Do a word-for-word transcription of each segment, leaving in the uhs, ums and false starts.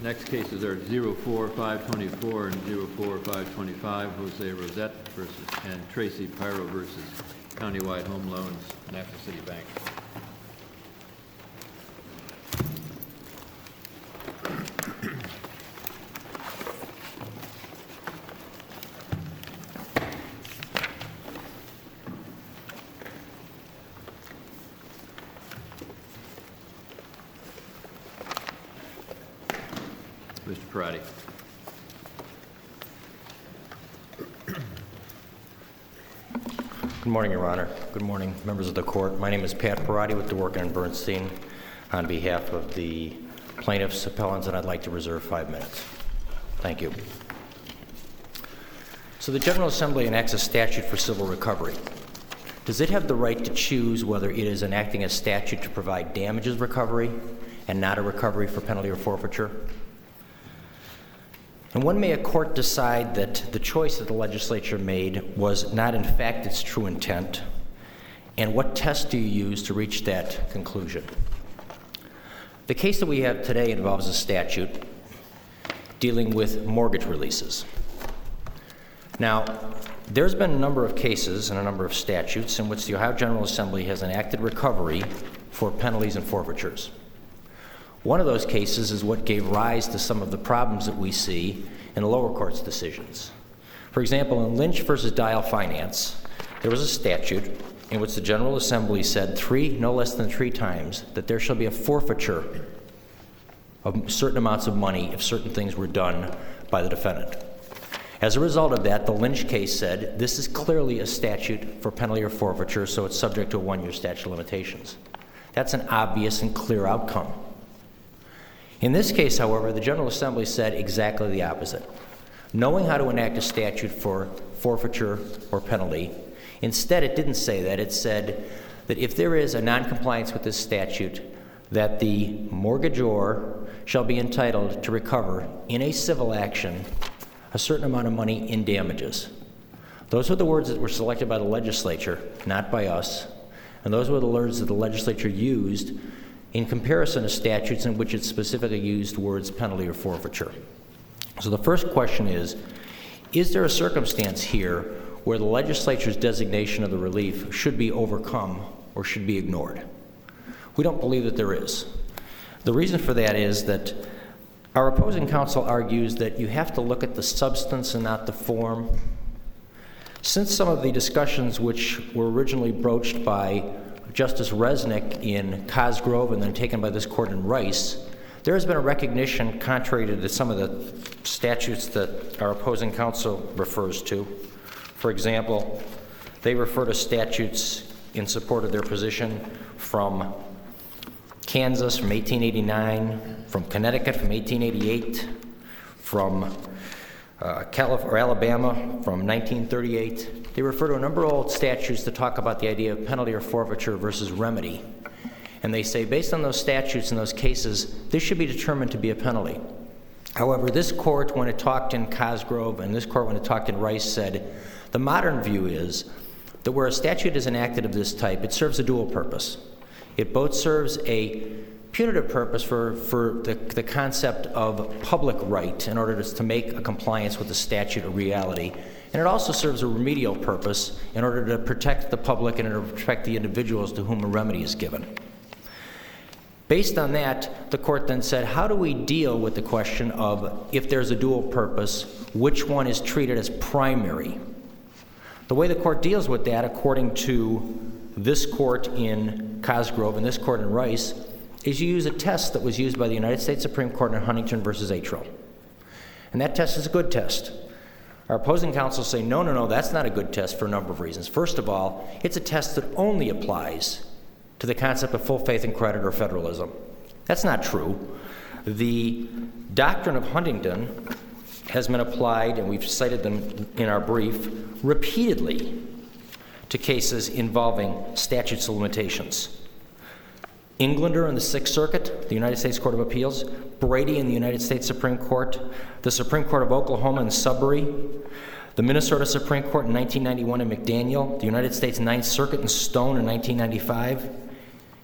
Next cases are zero four five twenty-four and zero four five twenty-five, Jose Rosette versus and Tracy Pyro versus Countywide Home Loans, National City Bank. Mister Parati. Good morning, Your Honor. Good morning, members of the court. My name is Pat Parati with DeWork and Bernstein on behalf of the plaintiffs' appellants, and I'd like to reserve five minutes. Thank you. So the General Assembly enacts a statute for civil recovery. Does it have the right to choose whether it is enacting a statute to provide damages recovery and not a recovery for penalty or forfeiture? And when may a court decide that the choice that the legislature made was not in fact its true intent? And what test do you use to reach that conclusion? The case that we have today involves a statute dealing with mortgage releases. Now, there's been a number of cases and a number of statutes in which the Ohio General Assembly has enacted recovery for penalties and forfeitures. One of those cases is what gave rise to some of the problems that we see in the lower court's decisions. For example, in Lynch versus Dial Finance, there was a statute in which the General Assembly said three, no less than three times, that there shall be a forfeiture of certain amounts of money if certain things were done by the defendant. As a result of that, the Lynch case said this is clearly a statute for penalty or forfeiture, so it's subject to a one-year statute of limitations. That's an obvious and clear outcome. In this case, however, the General Assembly said exactly the opposite. Knowing how to enact a statute for forfeiture or penalty, instead it didn't say that. It said that if there is a noncompliance with this statute, that the mortgagor shall be entitled to recover in a civil action a certain amount of money in damages. Those were the words that were selected by the legislature, not by us, and those were the words that the legislature used in comparison to statutes in which it specifically used words penalty or forfeiture. So the first question is, is there a circumstance here where the legislature's designation of the relief should be overcome or should be ignored? We don't believe that there is. The reason for that is that our opposing counsel argues that you have to look at the substance and not the form. Since some of the discussions which were originally broached by Justice Resnick in Cosgrove and then taken by this court in Rice, there has been a recognition, contrary to some of the statutes that our opposing counsel refers to. For example, they refer to statutes in support of their position from Kansas from eighteen eighty-nine, from Connecticut from eighteen eighty-eight, from uh, Calif- or Alabama from nineteen thirty-eight. They refer to a number of old statutes that talk about the idea of penalty or forfeiture versus remedy. And they say, based on those statutes and those cases, this should be determined to be a penalty. However, this court, when it talked in Cosgrove, and this court, when it talked in Rice, said, the modern view is that where a statute is enacted of this type, it serves a dual purpose. It both serves a punitive purpose for, for the, the concept of public right in order to, to make a compliance with the statute a reality. And it also serves a remedial purpose in order to protect the public and in order to protect the individuals to whom a remedy is given. Based on that, the court then said, how do we deal with the question of if there's a dual purpose, which one is treated as primary? The way the court deals with that, according to this court in Cosgrove and this court in Rice, is you use a test that was used by the United States Supreme Court in Huntington versus Atro. And that test is a good test. Our opposing counsel say, no, no, no, that's not a good test for a number of reasons. First of all, it's a test that only applies to the concept of full faith and credit or federalism. That's not true. The doctrine of Huntington has been applied, and we've cited them in our brief, repeatedly to cases involving statutes of limitations. Englander in the Sixth Circuit, the United States Court of Appeals, Brady in the United States Supreme Court, the Supreme Court of Oklahoma in Sudbury, the Minnesota Supreme Court in nineteen ninety-one in McDaniel, the United States Ninth Circuit in Stone in nineteen ninety-five,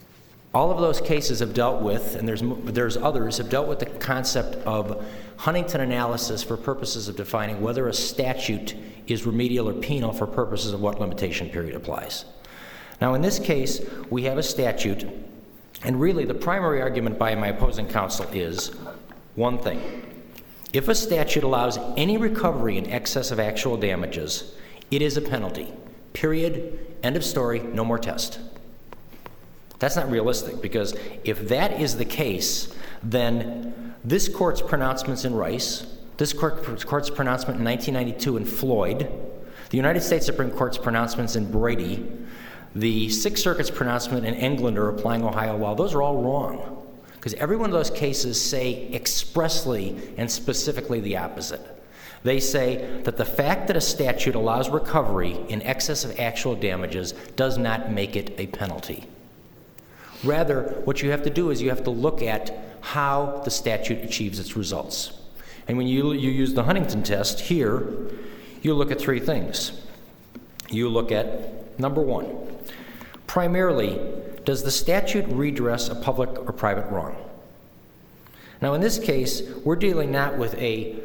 All of those cases have dealt with, and there's there's others, have dealt with the concept of Huntington analysis for purposes of defining whether a statute is remedial or penal for purposes of what limitation period applies. Now, in this case, we have a statute, and really the primary argument by my opposing counsel is one thing. If a statute allows any recovery in excess of actual damages, it is a penalty. Period. End of story. No more test. That's not realistic, because if that is the case, then this court's pronouncements in Rice, this court, court's pronouncement in nineteen ninety-two in Floyd, the United States Supreme Court's pronouncements in Brady, the Sixth Circuit's pronouncement in Englander applying Ohio law, those are all wrong, because every one of those cases say expressly and specifically the opposite. They say that the fact that a statute allows recovery in excess of actual damages does not make it a penalty. Rather, what you have to do is you have to look at how the statute achieves its results. And when you, you use the Huntington test here, you look at three things. You look at, number one, primarily, does the statute redress a public or private wrong? Now, in this case, we're dealing not with a,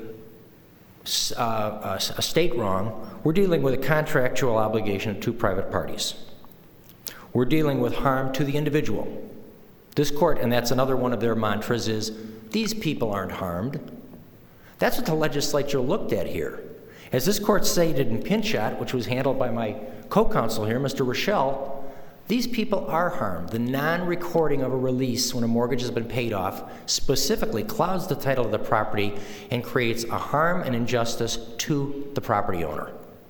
uh, a, a state wrong, we're dealing with a contractual obligation of two private parties. We're dealing with harm to the individual. This court, and that's another one of their mantras, is these people aren't harmed. That's what the legislature looked at here. As this court stated in Pinchot, which was handled by my co-counsel here, Mister Rochelle, these people are harmed. The non-recording of a release when a mortgage has been paid off specifically clouds the title of the property and creates a harm and injustice to the property owner.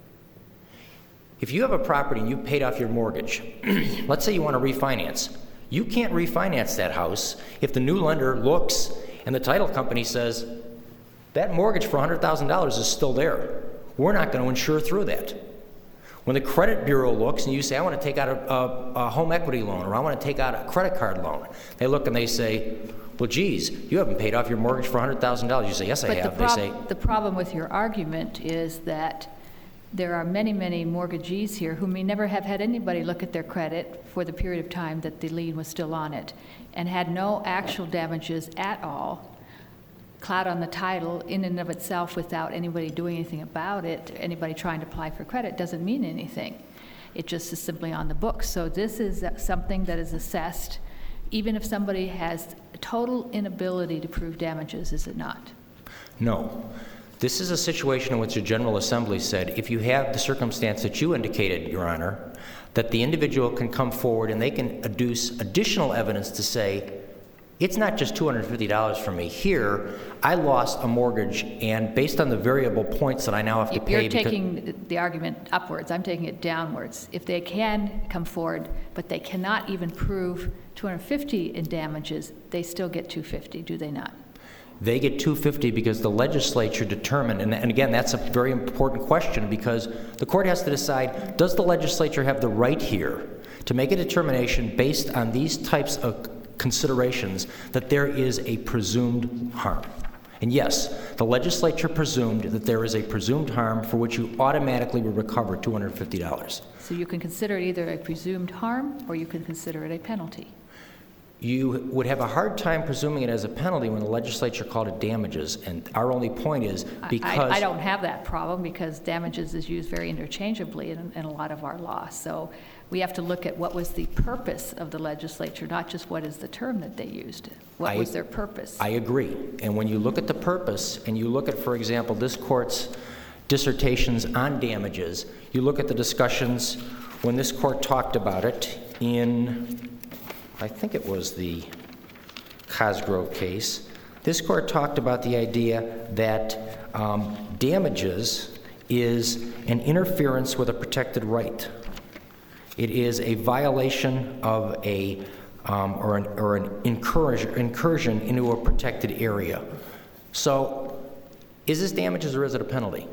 If you have a property and you've paid off your mortgage, let's say you want to refinance. You can't refinance that house if the new lender looks and the title company says, that mortgage for one hundred thousand dollars is still there. We're not going to insure through that. When the credit bureau looks and you say, I want to take out a, a, a home equity loan, or I want to take out a credit card loan, they look and they say, well, geez, you haven't paid off your mortgage for one hundred thousand dollars. You say, yes, I but have. The prob- they say, the problem with your argument is that there are many, many mortgagees here who may never have had anybody look at their credit for the period of time that the lien was still on it and had no actual damages at all. Cloud on the title in and of itself without anybody doing anything about it, anybody trying to apply for credit, doesn't mean anything. It just is simply on the books. So this is something that is assessed even if somebody has total inability to prove damages, is it not? No. This is a situation in which the General Assembly said, if you have the circumstance that you indicated, Your Honor, that the individual can come forward and they can adduce additional evidence to say, it's not just two hundred fifty dollars for me. Here, I lost a mortgage, and based on the variable points that I now have to pay... You're taking the argument upwards. I'm taking it downwards. If they can come forward, but they cannot even prove two hundred fifty dollars in damages, they still get two hundred fifty dollars, do they not? They get two hundred fifty dollars because the legislature determined, and, and again, that's a very important question, because the court has to decide, does the legislature have the right here to make a determination based on these types of considerations that there is a presumed harm? And yes, the legislature presumed that there is a presumed harm for which you automatically will recover two hundred fifty dollars. So you can consider it either a presumed harm or you can consider it a penalty. You would have a hard time presuming it as a penalty when the legislature called it damages, and our only point is because... I, I don't have that problem because damages is used very interchangeably in, in a lot of our law. So we have to look at what was the purpose of the legislature, not just what is the term that they used. What I, was their purpose? I agree. And when you look at the purpose, and you look at, for example, this court's dissertations on damages, you look at the discussions when this court talked about it in... I think it was the Cosgrove case. This court talked about the idea that um, damages is an interference with a protected right. It is a violation of a um, or an, or an incursion, incursion into a protected area. So, is this damages or is it a penalty?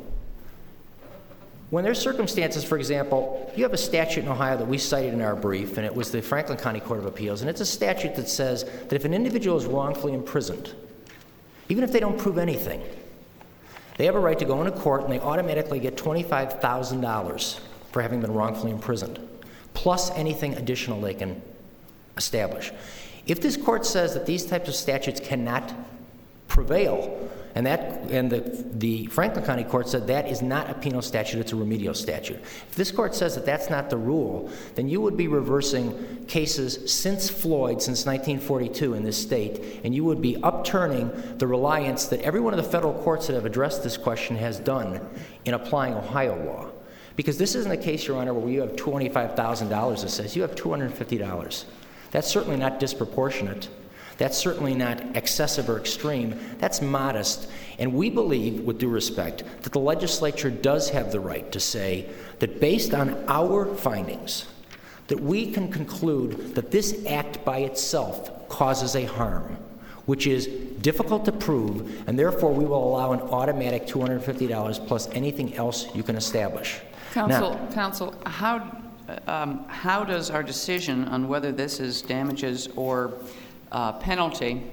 When there's circumstances, for example, you have a statute in Ohio that we cited in our brief, and it was the Franklin County Court of Appeals, and it's a statute that says that if an individual is wrongfully imprisoned, even if they don't prove anything, they have a right to go into court and they automatically get twenty-five thousand dollars for having been wrongfully imprisoned, plus anything additional they can establish. If this court says that these types of statutes cannot prevail, and that and the, the Franklin County Court said that is not a penal statute, it's a remedial statute. If this court says that that's not the rule, then you would be reversing cases since Floyd, since nineteen forty-two in this state, and you would be upturning the reliance that every one of the federal courts that have addressed this question has done in applying Ohio law. Because this isn't a case, Your Honor, where you have twenty-five thousand dollars, it says. You have two hundred fifty dollars. That's certainly not disproportionate. That's certainly not excessive or extreme. That's modest. And we believe, with due respect, that the legislature does have the right to say that based on our findings, that we can conclude that this act by itself causes a harm, which is difficult to prove, and therefore we will allow an automatic two hundred fifty dollars plus anything else you can establish. Counsel, now, counsel, how, um, how does our decision on whether this is damages or uh, penalty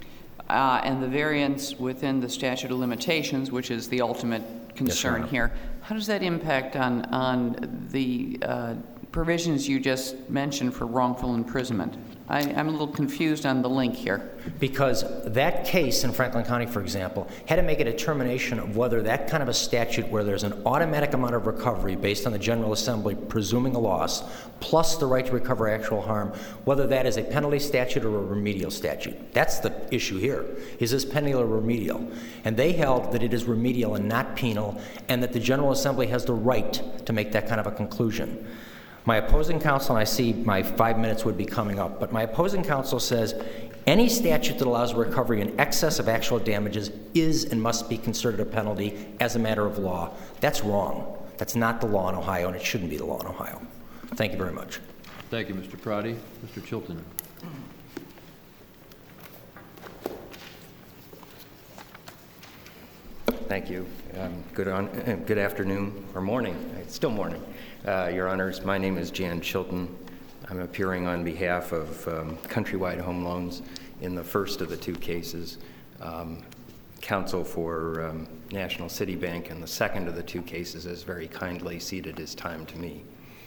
uh, and the variance within the statute of limitations, which is the ultimate concern Yes, here, how does that impact on, on the uh, provisions you just mentioned for wrongful imprisonment? I, I'm a little confused on the link here. Because that case in Franklin County, for example, had to make a determination of whether that kind of a statute where there's an automatic amount of recovery based on the General Assembly presuming a loss, plus the right to recover actual harm, whether that is a penalty statute or a remedial statute. That's the issue here. Is this penalty or remedial? And they held that it is remedial and not penal, and that the General Assembly has the right to make that kind of a conclusion. My opposing counsel, and I see my five minutes would be coming up, but my opposing counsel says any statute that allows recovery in excess of actual damages is and must be considered a penalty as a matter of law. That's wrong. That's not the law in Ohio, and it shouldn't be the law in Ohio. Thank you very much. Thank you, Mister Prati. Mister Chilton. Thank you. Um, good, on, uh, good afternoon, or morning. It's still morning. Uh, Your Honors, my name is Jan Chilton. I'm appearing on behalf of um, Countrywide Home Loans in the first of the two cases, um, counsel for um, National City Bank in the second of the two cases has very kindly ceded his time to me.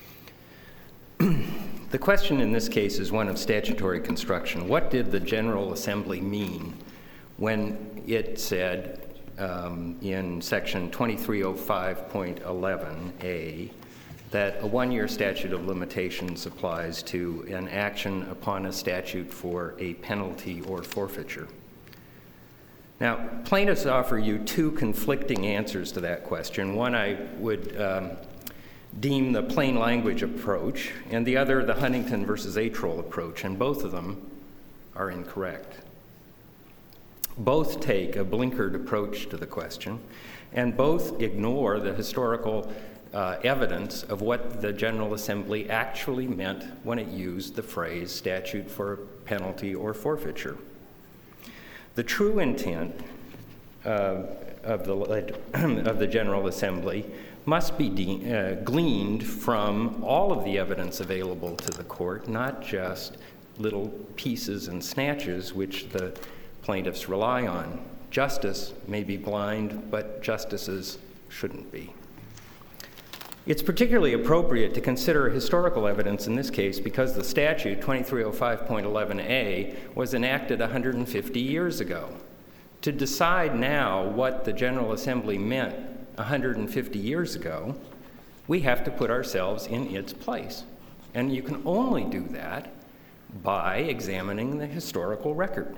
The question in this case is one of statutory construction. What did the General Assembly mean when it said um, in section twenty-three oh five point eleven A that a one-year statute of limitations applies to an action upon a statute for a penalty or forfeiture? Now, plaintiffs offer you two conflicting answers to that question. One I would um, deem the plain language approach, and the other the Huntington versus Atrol approach, and both of them are incorrect. Both take a blinkered approach to the question, and both ignore the historical Uh, evidence of what the General Assembly actually meant when it used the phrase statute for penalty or forfeiture. The true intent uh, of, the, of the General Assembly must be de- uh, gleaned from all of the evidence available to the court, not just little pieces and snatches which the plaintiffs rely on. Justice may be blind, but justices shouldn't be. It's particularly appropriate to consider historical evidence in this case because the statute, twenty-three oh five point eleven A, was enacted one hundred fifty years ago. To decide now what the General Assembly meant one hundred fifty years ago, we have to put ourselves in its place. And you can only do that by examining the historical record.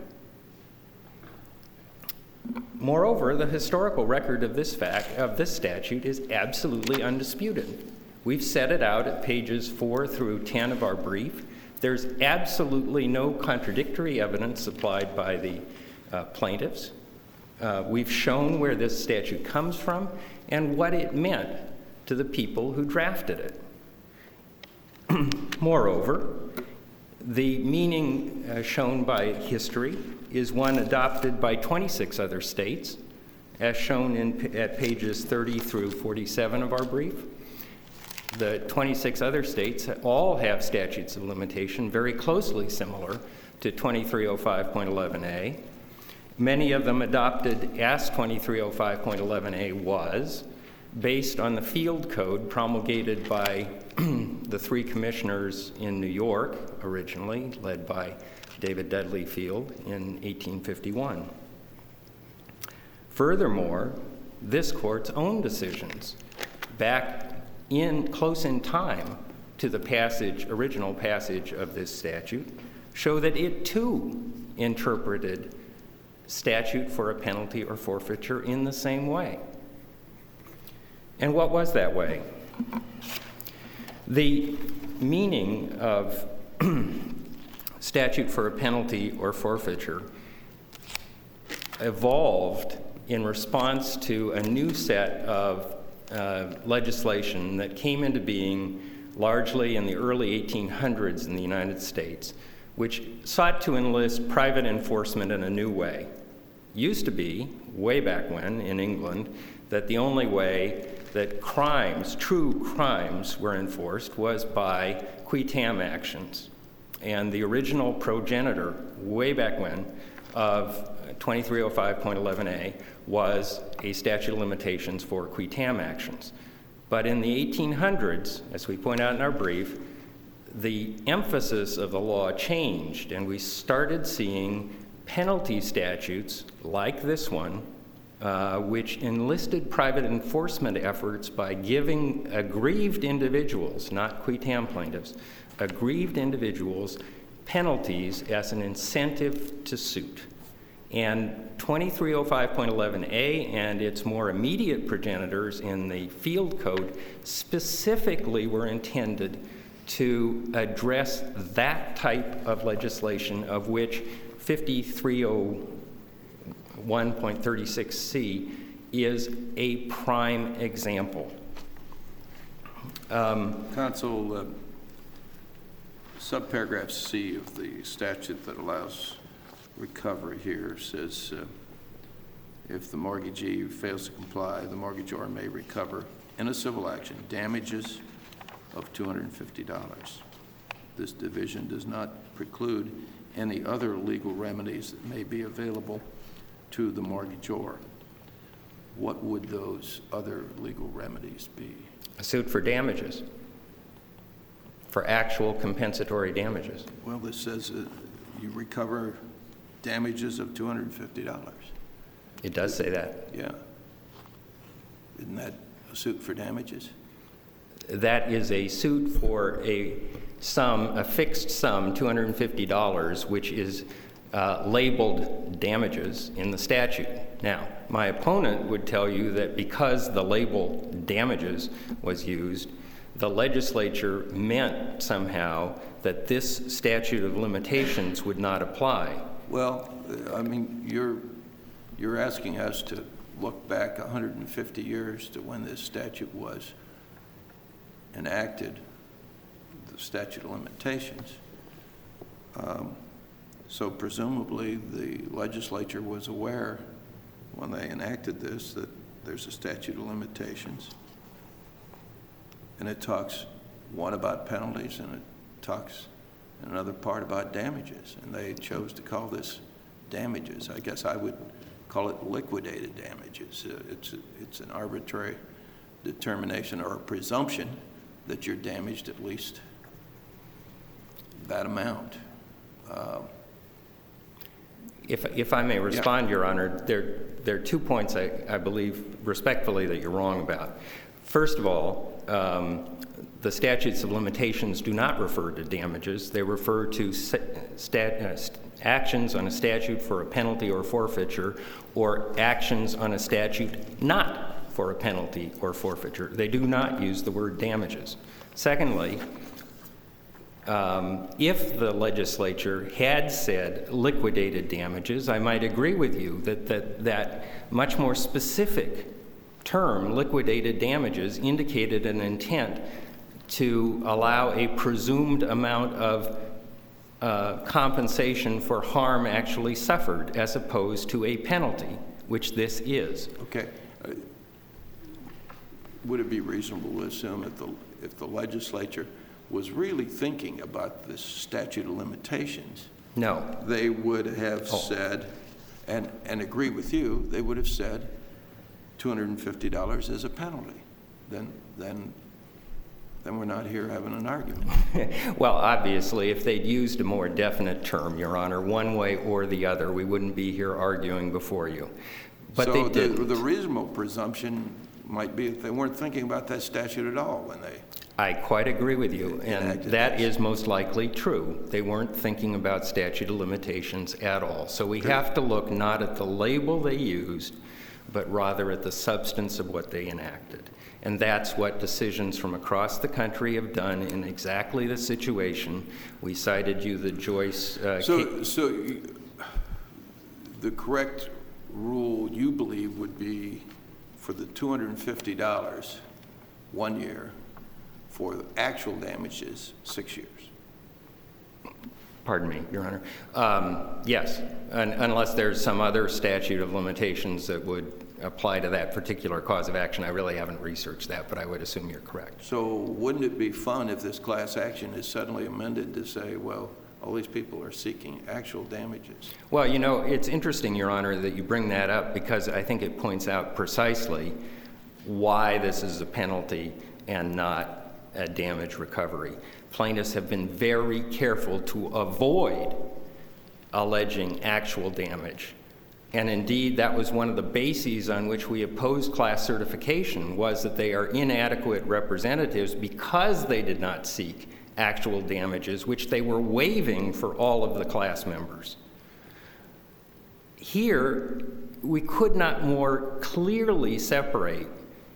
Moreover, the historical record of this fact of this statute is absolutely undisputed. We've set it out at pages four through ten of our brief. There's absolutely no contradictory evidence supplied by the uh, plaintiffs. Uh, we've shown where this statute comes from and what it meant to the people who drafted it. Moreover, the meaning uh, shown by history is one adopted by twenty-six other states, as shown in, at pages thirty through forty-seven of our brief. The twenty-six other states all have statutes of limitation very closely similar to twenty-three oh five point eleven A. Many of them adopted as twenty-three oh five point eleven A was, based on the field code promulgated by the three commissioners in New York, originally, led by David Dudley Field in eighteen fifty-one. Furthermore, this court's own decisions, back in close in time to the passage, original passage of this statute, show that it too interpreted statute for a penalty or forfeiture in the same way. And what was that way? The meaning of statute for a penalty or forfeiture evolved in response to a new set of uh, legislation that came into being largely in the early eighteen hundreds in the United States, which sought to enlist private enforcement in a new way. Used to be, way back when in England, that the only way that crimes, true crimes, were enforced was by qui tam actions. And the original progenitor, way back when, of twenty-three oh five point eleven A was a statute of limitations for qui tam actions. But in the eighteen hundreds, as we point out in our brief, the emphasis of the law changed, and we started seeing penalty statutes like this one, uh, which enlisted private enforcement efforts by giving aggrieved individuals, not qui tam plaintiffs, aggrieved individuals penalties as an incentive to suit. And twenty-three oh five point eleven A and its more immediate progenitors in the Field Code specifically were intended to address that type of legislation, of which fifty-three oh one point thirty-six C is a prime example. Um, Counsel, uh, subparagraph C of the statute that allows recovery here says uh, if the mortgagee fails to comply, the mortgagor may recover in a civil action damages of two hundred fifty dollars. This division does not preclude any other legal remedies that may be available to the mortgagor. What would those other legal remedies be? A suit for damages, for actual compensatory damages. Well, this says uh, you recover damages of two hundred fifty dollars. It does say that. Yeah. Isn't that a suit for damages? That is a suit for a sum, a fixed sum, two hundred fifty dollars, which is uh, labeled damages in the statute. Now, my opponent would tell you that because the label damages was used, the legislature meant somehow that this statute of limitations would not apply. Well, I mean, you're, you're asking us to look back one hundred fifty years to when this statute was enacted, the statute of limitations. Um, so presumably the legislature was aware when they enacted this that there's a statute of limitations. And it talks, one, about penalties, and it talks in another part about damages. And they chose to call this damages. I guess I would call it liquidated damages. Uh, it's, it's an arbitrary determination or a presumption that you're damaged at least that amount. Uh, If, if I may respond, yeah. Your Honor, there, there are two points I, I believe respectfully that you're wrong about. First of all, um, the statutes of limitations do not refer to damages. They refer to stat, uh, actions on a statute for a penalty or forfeiture, or actions on a statute not for a penalty or forfeiture. They do not use the word damages. Secondly, um, if the legislature had said liquidated damages, I might agree with you that that, that much more specific term, liquidated damages, indicated an intent to allow a presumed amount of uh, compensation for harm actually suffered, as opposed to a penalty, which this is. Okay. Uh, would it be reasonable to assume if the, if the legislature was really thinking about this statute of limitations, No. they would have Oh. said, and, and agree with you, they would have said two hundred fifty dollars is a penalty. Then, then then we're not here having an argument. Well, obviously, if they'd used a more definite term, Your Honor, one way or the other, we wouldn't be here arguing before you. But so they the, didn't. the reasonable presumption might be that they weren't thinking about that statute at all when they... I quite agree with you, and enacted that this. is most likely true. They weren't thinking about statute of limitations at all. So we have to look not at the label they used, but rather at the substance of what they enacted. And that's what decisions from across the country have done in exactly the situation. We cited you the Joyce uh, So, case. so you- the correct rule you believe would be for the two hundred fifty dollars one year, for the actual damages, six years. Pardon me, Your Honor. Um, yes, un- unless there's some other statute of limitations that would apply to that particular cause of action. I really haven't researched that, but I would assume you're correct. So wouldn't it be fun if this class action is suddenly amended to say, well, all these people are seeking actual damages? Well, you know, it's interesting, Your Honor, that you bring that up, because I think it points out precisely why this is a penalty and not a damage recovery. Plaintiffs have been very careful to avoid alleging actual damage. And indeed, that was one of the bases on which we opposed class certification, was that they are inadequate representatives because they did not seek actual damages, which they were waiving for all of the class members. Here, we could not more clearly separate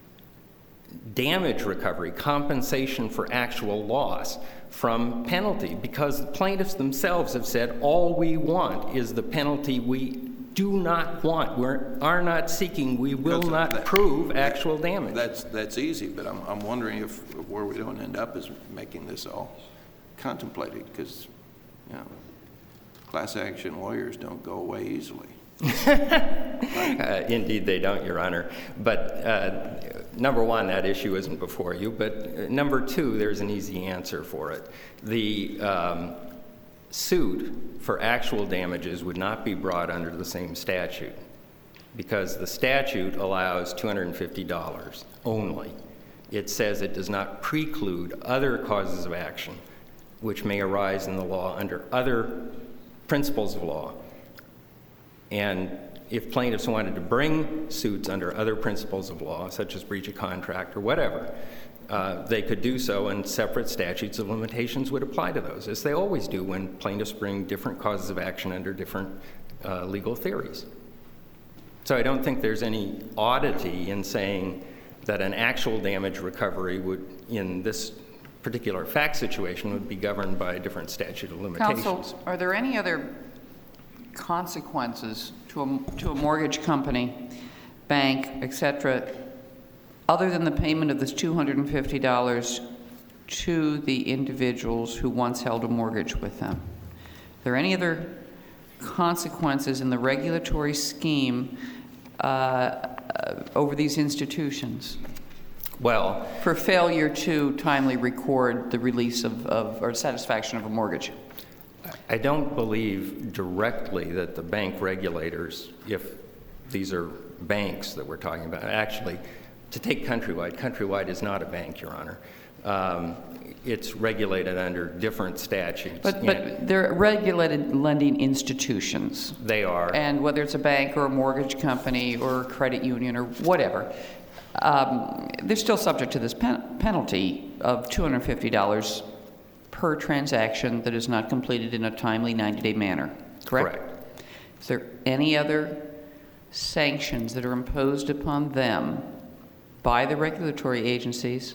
damage recovery, compensation for actual loss, from penalty, because the plaintiffs themselves have said all we want is the penalty we do not want. We are not seeking, we will That's- not that- prove actual damage. That's, that's easy, but I'm, I'm wondering if where we don't end up is making this all contemplated, because, you know, class action lawyers don't go away easily. Uh, indeed, they don't, Your Honor. But uh, number one, that issue isn't before you. But uh, number two, there's an easy answer for it. The um, suit for actual damages would not be brought under the same statute, because the statute allows two hundred fifty dollars only. It says it does not preclude other causes of action which may arise in the law under other principles of law. And if plaintiffs wanted to bring suits under other principles of law, such as breach of contract or whatever, uh, they could do so, and separate statutes of limitations would apply to those, as they always do when plaintiffs bring different causes of action under different uh, legal theories. So I don't think there's any oddity in saying that an actual damage recovery would, in this particular fact situation, would be governed by a different statute of limitations. Counsel, are there any other consequences to a, to a mortgage company, bank, et cetera, other than the payment of this two hundred fifty dollars to the individuals who once held a mortgage with them? Are there any other consequences in the regulatory scheme uh, uh, over these institutions Well, for failure to timely record the release of, of or satisfaction of a mortgage? I don't believe directly that the bank regulators, if these are banks that we're talking about, actually, to take Countrywide, Countrywide is not a bank, Your Honor. Um, it's regulated under different statutes. But, but they're regulated lending institutions. They are. And whether it's a bank or a mortgage company or a credit union or whatever, um, they're still subject to this pen- penalty of two hundred fifty dollars per transaction that is not completed in a timely ninety-day manner, correct? Correct. Is there any other sanctions that are imposed upon them by the regulatory agencies,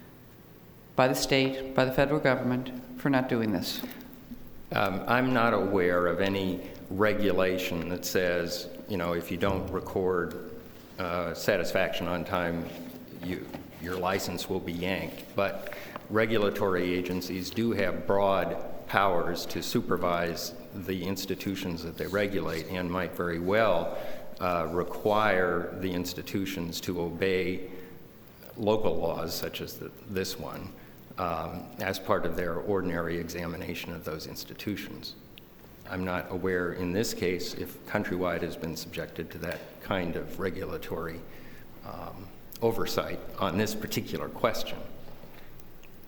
by the state, by the federal government, for not doing this? Um, I'm not aware of any regulation that says, you know, if you don't record uh, satisfaction on time, you, your license will be yanked. But regulatory agencies do have broad powers to supervise the institutions that they regulate, and might very well uh, require the institutions to obey local laws, such as the, this one, um, as part of their ordinary examination of those institutions. I'm not aware in this case if Countrywide has been subjected to that kind of regulatory um, oversight on this particular question.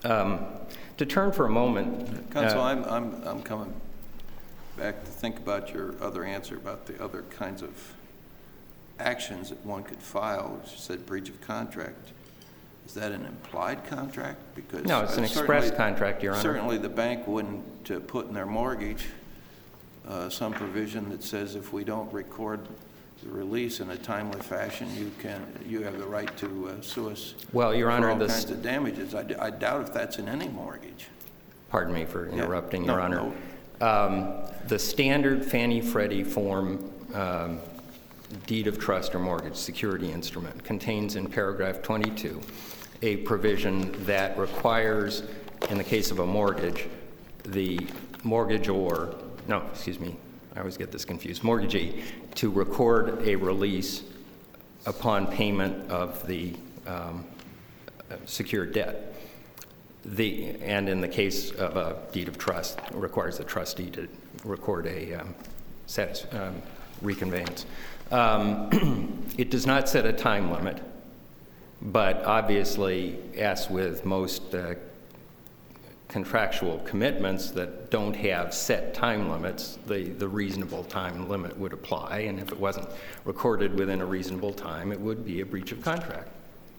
Um, to turn for a moment. Counsel, uh, I'm, I'm, I'm coming back to think about your other answer about the other kinds of actions that one could file, which said breach of contract. Is that an implied contract? Because No, it's an uh, express certainly- contract, Your Honor. Certainly the bank wouldn't uh, put in their mortgage uh, some provision that says if we don't record the release in a timely fashion, you can, you have the right to uh, sue us Well, Your Honor, for all this- kinds of damages. I, d- I doubt if that's in any mortgage. Pardon me for interrupting, No, Your Honor. no. Um, the standard Fannie Freddie form um, deed of trust or mortgage security instrument contains in paragraph twenty-two a provision that requires, in the case of a mortgage, the mortgagor, no, excuse me, I always get this confused, mortgagee, to record a release upon payment of the um, secured debt. The, and in the case of a deed of trust, it requires the trustee to record a um, satis, um, reconveyance. Um, it does not set a time limit, but obviously, as with most uh, contractual commitments that don't have set time limits, the, the reasonable time limit would apply, and if it wasn't recorded within a reasonable time, it would be a breach of contract.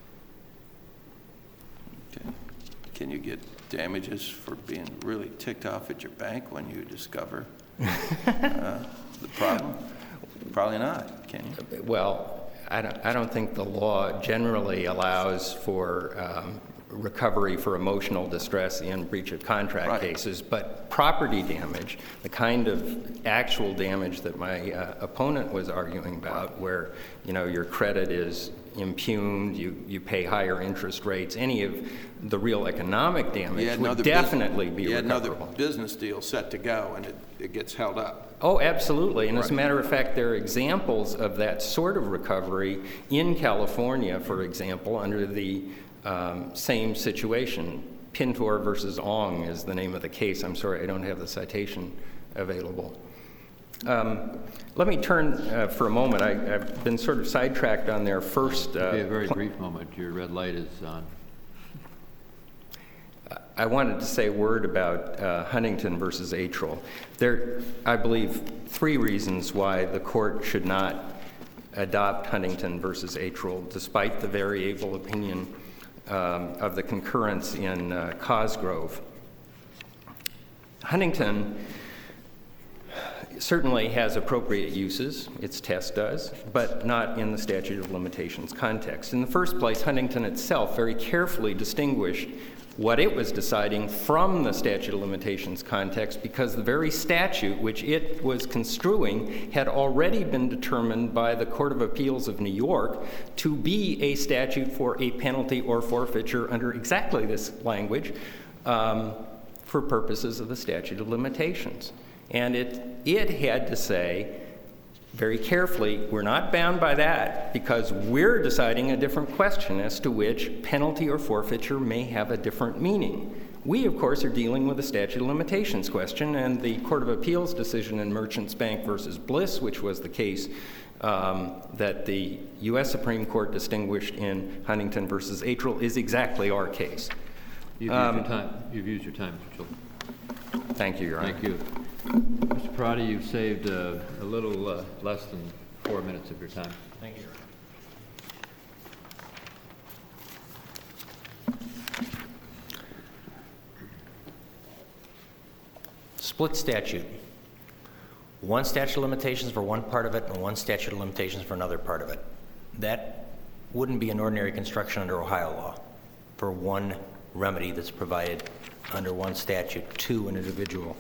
Okay. Can you get damages for being really ticked off at your bank when you discover uh, the problem? Probably not, can you? Well, I don't, I don't think the law generally allows for um, recovery for emotional distress in breach of contract Right. cases, but property damage, the kind of actual damage that my uh, opponent was arguing about, where, you know, your credit is impugned, you, you pay higher interest rates, any of the real economic damage You had would another definitely bus- be You had another recoverable. business deal set to go, and it, it gets held up. Oh, absolutely. And as a Right. matter of fact, there are examples of that sort of recovery in California, for example, under the um, same situation. Pintor versus Ong is the name of the case. I'm sorry, I don't have the citation available. Um, let me turn uh, for a moment. I, I've been sort of sidetracked on their first. Uh, Be a very pl- brief moment. Your red light is on. I wanted to say a word about uh, Huntington versus Atril. There, I believe, three reasons why the court should not adopt Huntington versus Atril, despite the variable opinion um, of the concurrence in uh, Cosgrove. Huntington certainly has appropriate uses, its test does, but not in the statute of limitations context. In the first place, Huntington itself very carefully distinguished what it was deciding from the statute of limitations context, because the very statute which it was construing had already been determined by the Court of Appeals of New York to be a statute for a penalty or forfeiture under exactly this language um, for purposes of the statute of limitations. And it, it had to say very carefully, we're not bound by that because we're deciding a different question as to which penalty or forfeiture may have a different meaning. We, of course, are dealing with a statute of limitations question, and the Court of Appeals decision in Merchants Bank versus Bliss, which was the case um, that the U S Supreme Court distinguished in Huntington versus Atril, is exactly our case. You've Um, used your time, you've used your time, Mister Chilton. Thank you, Your Honor. Thank you. Mister Parati, you've saved uh, a little uh, less than four minutes of your time. Thank you. Split statute. One statute of limitations for one part of it and one statute of limitations for another part of it. That wouldn't be an ordinary construction under Ohio law for one remedy that's provided under one statute to an individual.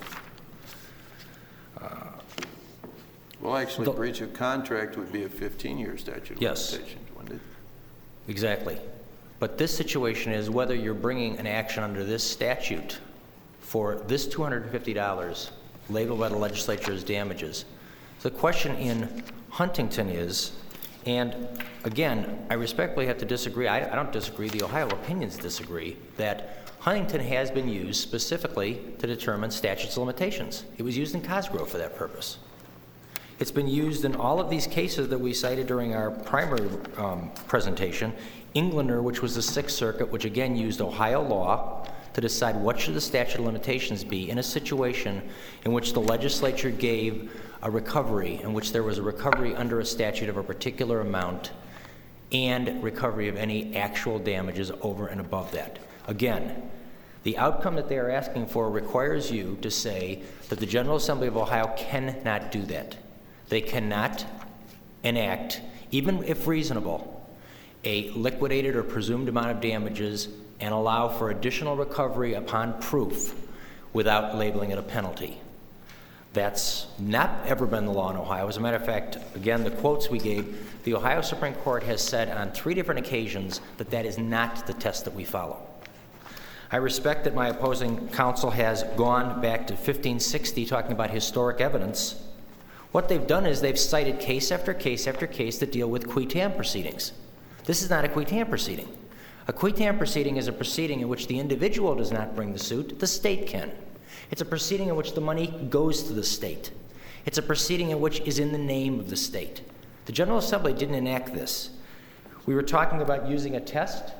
Well, actually, The- breach of contract would be a fifteen-year statute of Yes. limitations, wouldn't it? Exactly. But this situation is whether you're bringing an action under this statute for this two hundred fifty dollars labeled by the legislature as damages. The question in Huntington is, and again, I respectfully have to disagree, I, I don't disagree, the Ohio opinions disagree, that Huntington has been used specifically to determine statutes of limitations. It was used in Cosgrove for that purpose. It's been used in all of these cases that we cited during our primary um, presentation. Englander, which was the Sixth Circuit, which again used Ohio law to to decide what should the statute of limitations be in a situation in which the legislature gave a recovery, in which there was a recovery under a statute of a particular amount and recovery of any actual damages over and above that. Again, the outcome that they are asking for requires you to say that the General Assembly of Ohio cannot do that. They cannot enact, even if reasonable, a liquidated or presumed amount of damages and allow for additional recovery upon proof without labeling it a penalty. That's not ever been the law in Ohio. As a matter of fact, again, the quotes we gave, the Ohio Supreme Court has said on three different occasions that that is not the test that we follow. I respect that my opposing counsel has gone back to fifteen sixty talking about historic evidence. What they've done is they've cited case after case after case that deal with qui tam proceedings. This is not a qui tam proceeding. A qui tam proceeding is a proceeding in which the individual does not bring the suit, the state can. It's a proceeding in which the money goes to the state. It's a proceeding in which is in the name of the state. The General Assembly didn't enact this. We were talking about using a test.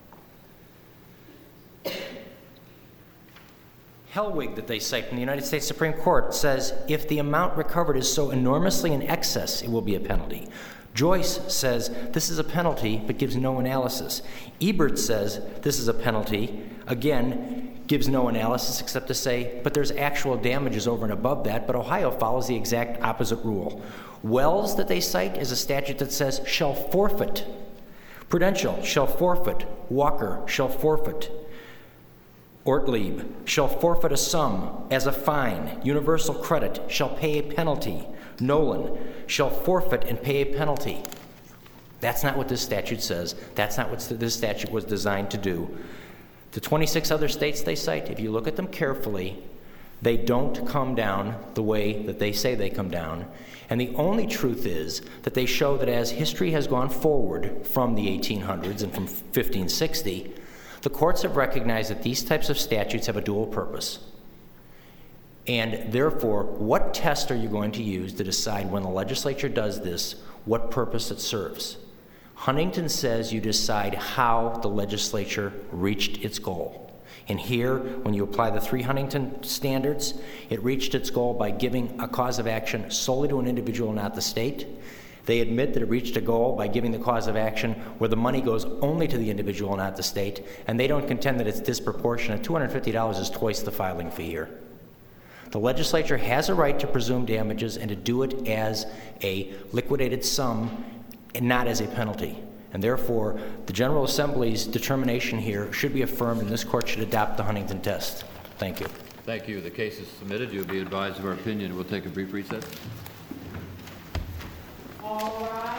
Hellwig, that they cite from the United States Supreme Court, says if the amount recovered is so enormously in excess, it will be a penalty. Joyce says this is a penalty, but gives no analysis. Ebert says this is a penalty, again, gives no analysis except to say, but there's actual damages over and above that, but Ohio follows the exact opposite rule. Wells, that they cite, is a statute that says shall forfeit. Prudential shall forfeit. Walker shall forfeit. Ortlieb shall forfeit a sum as a fine. Universal Credit shall pay a penalty. Nolan shall forfeit and pay a penalty. That's not what this statute says. That's not what this statute was designed to do. The twenty-six other states they cite, if you look at them carefully, they don't come down the way that they say they come down. And the only truth is that they show that as history has gone forward from the eighteen hundreds and from fifteen sixty, the courts have recognized that these types of statutes have a dual purpose. And therefore, what test are you going to use to decide when the legislature does this, what purpose it serves? Huntington says you decide how the legislature reached its goal. And here, when you apply the three Huntington standards, it reached its goal by giving a cause of action solely to an individual, not the state. They admit that it reached a goal by giving the cause of action where the money goes only to the individual, not the state, and they don't contend that it's disproportionate. two hundred fifty dollars is twice the filing fee here. The legislature has a right to presume damages and to do it as a liquidated sum and not as a penalty. And therefore, the General Assembly's determination here should be affirmed, and this court should adopt the Huntington test. Thank you. Thank you. The case is submitted. You'll be advised of our opinion. We'll take a brief recess. All right.